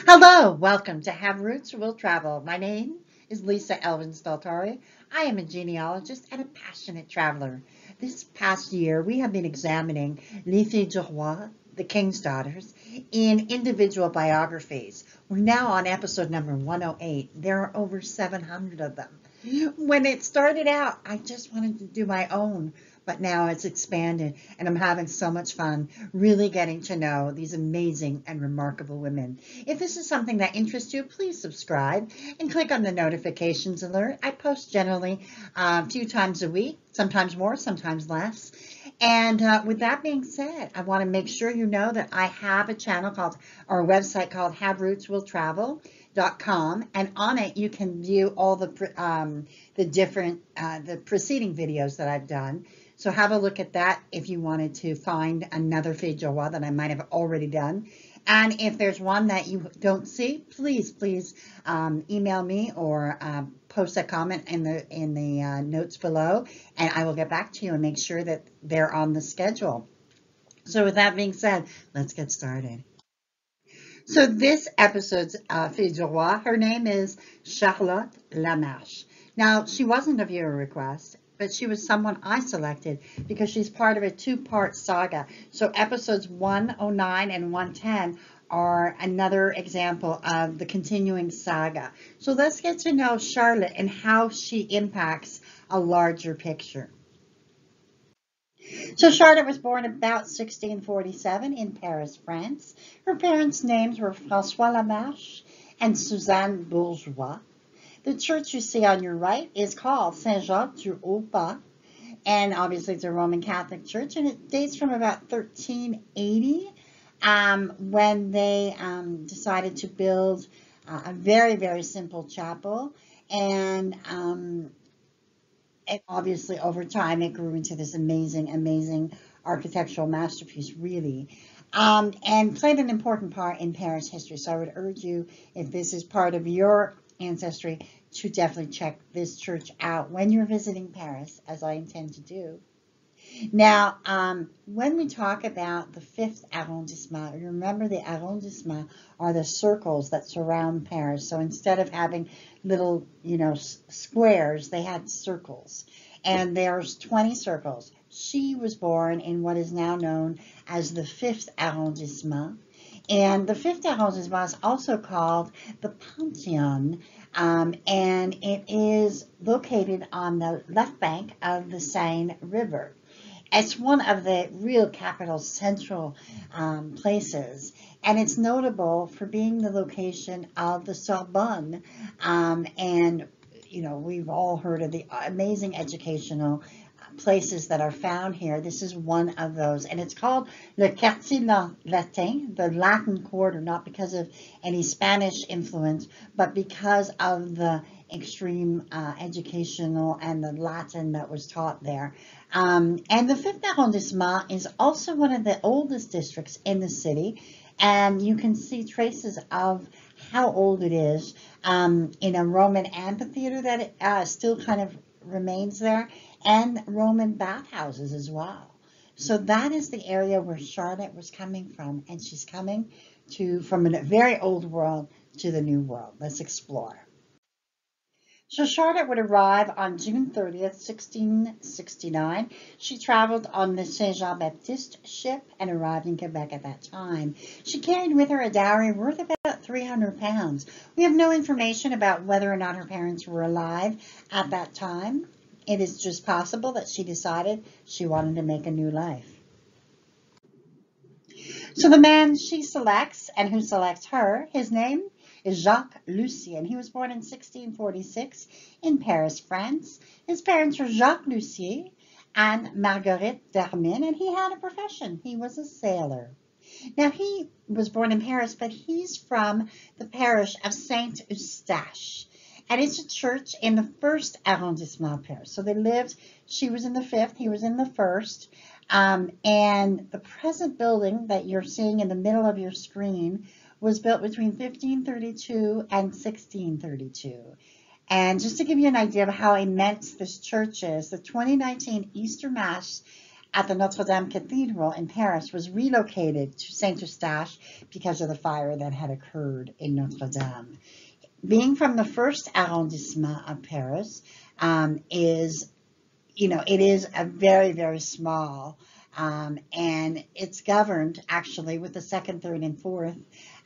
Hello, welcome to Have Roots Will Travel. My name is Lisa Elvin Staltari. I am a genealogist and a passionate traveler. This past year, we have been examining Les Filles du Roi, the King's Daughters, in individual biographies. We're now on episode number 108. There are over 700 of them. When it started out, I just wanted to do my own, but now it's expanded and I'm having so much fun really getting to know these amazing and remarkable women. If this is something that interests you, please subscribe and click on the notifications alert. I post generally a few times a week, sometimes more, sometimes less. And with that being said, I want to make sure you know that I have a channel called, or a website called haverootswilltravel.com, and on it you can view all the different the preceding videos that I've done. So have a look at that if you wanted to find another Fille du Roi that I might have already done. And if there's one that you don't see, please email me or post a comment in the notes below, and I will get back to you and make sure that they're on the schedule. So with that being said, let's get started. So this episode's Fille du Roi, her name is Charlotte Lamarche. Now, she wasn't a viewer request, but she was someone I selected because she's part of a two-part saga. So episodes 109 and 110 are another example of the continuing saga. So let's get to know Charlotte and how she impacts a larger picture. So Charlotte was born about 1647 in Paris, France. Her parents' names were François Lamarche and Suzanne Bourgeois. The church you see on your right is called Saint-Jacques-du-Haut-Pas, and obviously it's a Roman Catholic church, and it dates from about 1380 when they decided to build a very simple chapel, and obviously over time it grew into this amazing architectural masterpiece, really. And played an important part in Paris history. So I would urge you, if this is part of your ancestry, to definitely check this church out when you're visiting Paris, as I intend to do. Now, when we talk about the fifth arrondissement, remember the arrondissement are the circles that surround Paris. So instead of having little, squares, they had circles. And there's 20 circles. She was born in what is now known as the fifth arrondissement. And the fifth arrondissement is also called the Panthéon, and it is located on the left bank of the Seine River. It's one of the real capital central places, and it's notable for being the location of the Sorbonne. And, we've all heard of the amazing educational places that are found here. This is one of those, and it's called Le Quartier Latin, the Latin Quarter, not because of any Spanish influence, but because of the extreme educational and the Latin that was taught there. And the fifth arrondissement is also one of the oldest districts in the city, and you can see traces of how old it is in a Roman amphitheater that it still kind of remains there, and Roman bathhouses as well. So that is the area where Charlotte was coming from, and she's coming from a very old world to the new world. Let's explore. So Charlotte would arrive on June 30th, 1669. She traveled on the Saint-Jean-Baptiste ship and arrived in Quebec at that time. She carried with her a dowry worth about 300 pounds. We have no information about whether or not her parents were alive at that time. It is just possible that she decided she wanted to make a new life. So the man she selects and who selects her, his name is Jacques Lucien. He was born in 1646 in Paris, France. His parents were Jacques Lucier and Marguerite d'Hermine, and he had a profession. He was a sailor. Now, he was born in Paris, but he's from the parish of Saint Eustache. And it's a church in the first arrondissement of Paris. So they lived, she was in the fifth, he was in the first. And the present building that you're seeing in the middle of your screen was built between 1532 and 1632. And just to give you an idea of how immense this church is, the 2019 Easter Mass at the Notre Dame Cathedral in Paris was relocated to Saint Eustache because of the fire that had occurred in Notre Dame. Being from the first arrondissement of Paris, is, it is a very, very small, and it's governed actually with the second, third, and fourth,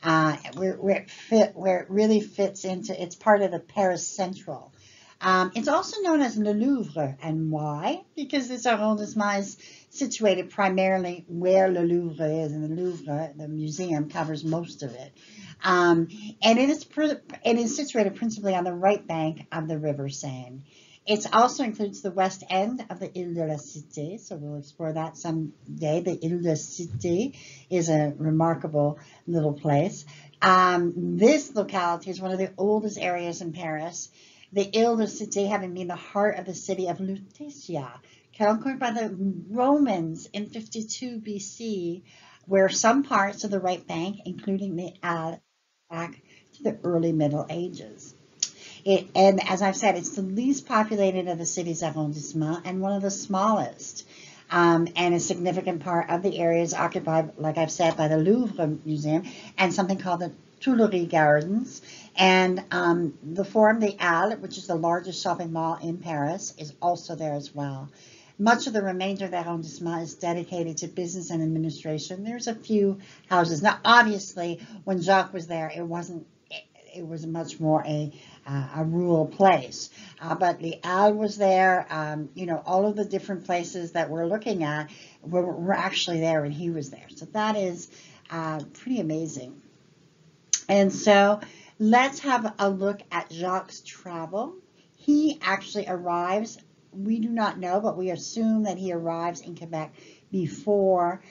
where it really fits into, it's part of the Paris Central. It's also known as Le Louvre, and why? Because this arrondissement is situated primarily where Le Louvre is, and the Louvre, the museum, covers most of it. And it is situated principally on the right bank of the River Seine. It also includes the west end of the Ile de la Cité, so we'll explore that someday. The Ile de la Cité is a remarkable little place. This locality is one of the oldest areas in Paris. The Ile de la Cité having been the heart of the city of Lutetia, conquered by the Romans in 52 BC, where some parts of the right bank, including the Al, back to the early Middle Ages. And as I've said, it's the least populated of the city's arrondissement and one of the smallest. And a significant part of the area is occupied, like I've said, by the Louvre Museum and something called the Tuileries Gardens. And the Forum des Halles, which is the largest shopping mall in Paris, is also there as well. Much of the remainder of the arrondissement is dedicated to business and administration. There's a few houses. Now, obviously, when Jacques was there, it was much more a rural place. But the Halles was there. All of the different places that we're looking at were actually there when he was there. So that is pretty amazing. And so let's have a look at Jacques' travel. He actually arrives, we do not know, but we assume that he arrives in Quebec before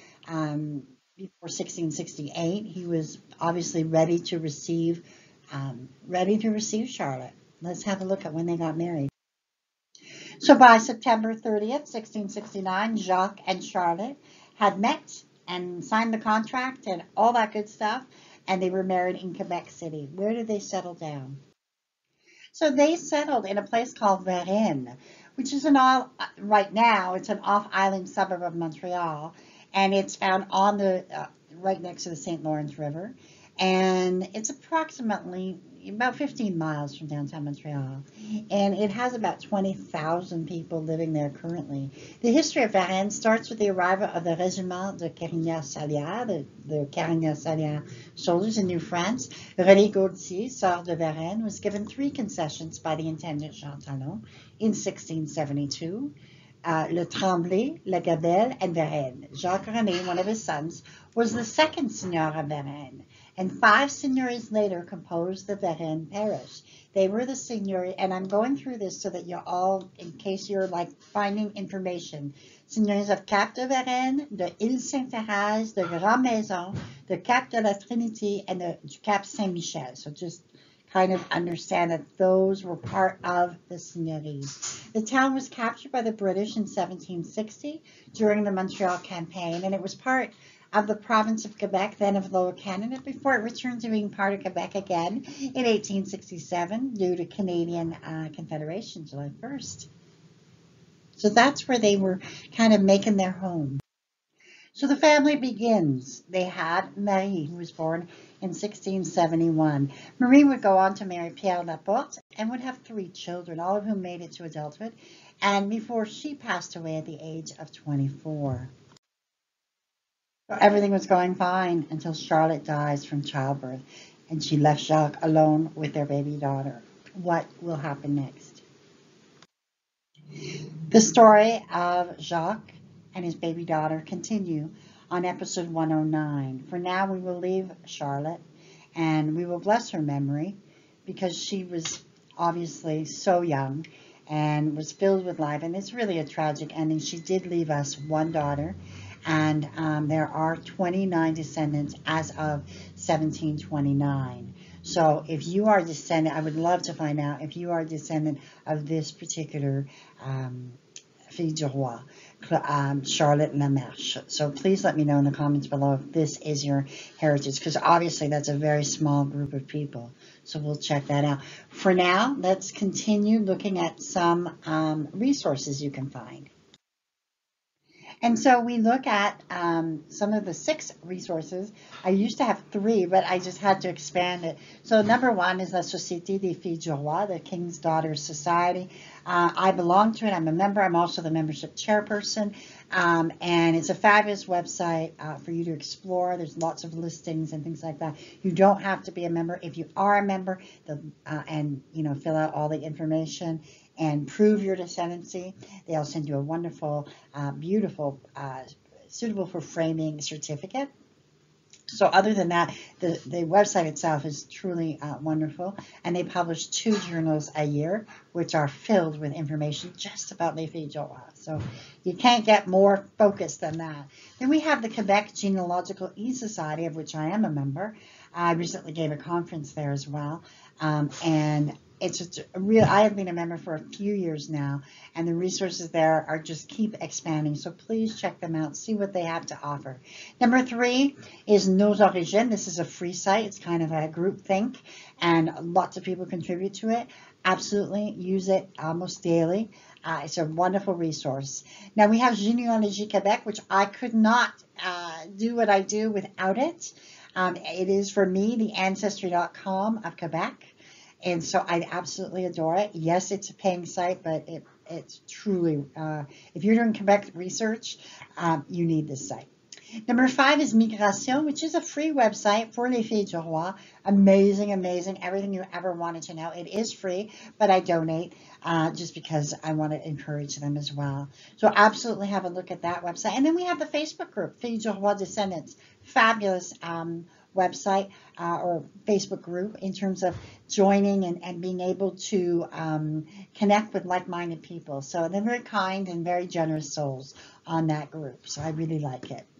1668. He was obviously ready to receive Charlotte. Let's have a look at when they got married. So by September 30th, 1669, Jacques and Charlotte had met and signed the contract and all that good stuff, and they were married in Quebec City. Where did they settle down? So they settled in a place called Varennes, which is right now, it's an off-island suburb of Montreal, and it's found on the right next to the St. Lawrence River, and it's approximately about 15 miles from downtown Montreal, and it has about 20,000 people living there currently. The history of Varennes starts with the arrival of the Régiment de Carignan-Salieres, the Carignan-Salieres soldiers in New France. René Gaultier, Sœur de Varennes, was given 3 concessions by the intendant Jean Talon in 1672. Le Tremblay, La Gabelle, and Varennes. Jacques René, one of his sons, was the second seigneur of Varennes, and 5 seigneuries later composed the Varennes parish. They were the seigneury, and I'm going through this so that you all, in case you're finding information, seigneuries of Cap de Varennes, de Ile Sainte-Thérèse, de Grand Maison, de Cap de la Trinité, and de Cap Saint-Michel. So just kind of understand that those were part of the seigneury. The town was captured by the British in 1760 during the Montreal campaign, and it was part of the province of Quebec, then of Lower Canada, before it returned to being part of Quebec again in 1867 due to Canadian Confederation, July 1st. So that's where they were kind of making their home. So the family begins. They had Marie, who was born in 1671. Marie would go on to marry Pierre Laporte and would have 3 children, all of whom made it to adulthood, and before she passed away at the age of 24. Everything was going fine until Charlotte dies from childbirth, and she left Jacques alone with their baby daughter. What will happen next? The story of Jacques and his baby daughter continue on episode 109. For now, we will leave Charlotte, and we will bless her memory because she was obviously so young and was filled with life, and it's really a tragic ending. She did leave us 1 daughter, and there are 29 descendants as of 1729. So if you are a descendant, I would love to find out if you are a descendant of this particular fille du roi, Charlotte Lamarche. So please let me know in the comments below if this is your heritage, because obviously that's a very small group of people. So we'll check that out. For now, let's continue looking at some resources you can find. And so we look at some of the 6 resources. I used to have 3, but I just had to expand it. So number 1 is La Société des Filles du Roi, the King's Daughters Society. I belong to it. I'm a member. I'm also the membership chairperson. And it's a fabulous website for you to explore. There's lots of listings and things like that. You don't have to be a member. If you are a member, and fill out all the information and prove your descendancy, they'll send you a wonderful, beautiful, suitable for framing certificate. So other than that, the website itself is truly wonderful, and they publish 2 journals a year, which are filled with information just about Les Filles du Roi. So you can't get more focused than that. Then we have the Quebec Genealogical E-Society, of which I am a member. I recently gave a conference there as well, and it's just I have been a member for a few years now, and the resources there are just keep expanding. So please check them out, see what they have to offer. Number 3 is Nos Origines. This is a free site. It's kind of a group think, and lots of people contribute to it. Absolutely use it almost daily. It's a wonderful resource. Now we have Généalogie Québec, which I could not do what I do without it. It is for me the Ancestry.com of Quebec. And so I absolutely adore it. Yes, it's a paying site, but it's truly, if you're doing Quebec research, you need this site. Number 5 is Migration, which is a free website for Les Filles du Roi. Amazing, amazing, everything you ever wanted to know. It is free, but I donate just because I want to encourage them as well. So absolutely have a look at that website. And then we have the Facebook group, Filles du Roi Descendants. Fabulous website or Facebook group in terms of joining and being able to connect with like-minded people. So they're very kind and very generous souls on that group. So I really like it.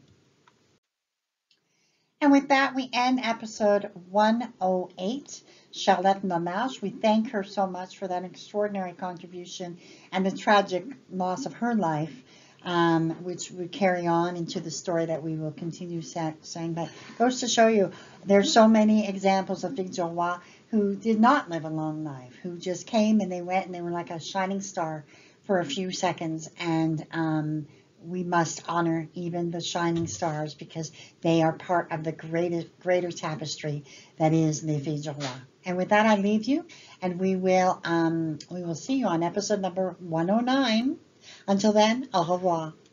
And with that, we end episode 108. Charlotte Namache, we thank her so much for that extraordinary contribution and the tragic loss of her life, which would carry on into the story that we will continue saying. But goes to show you, there's so many examples of Filles du Roi who did not live a long life, who just came and they went and they were like a shining star for a few seconds. And we must honor even the shining stars because they are part of the greater tapestry that is Les Filles du Roi. And with that, I leave you, and we will see you on episode number 109. Until then, au revoir.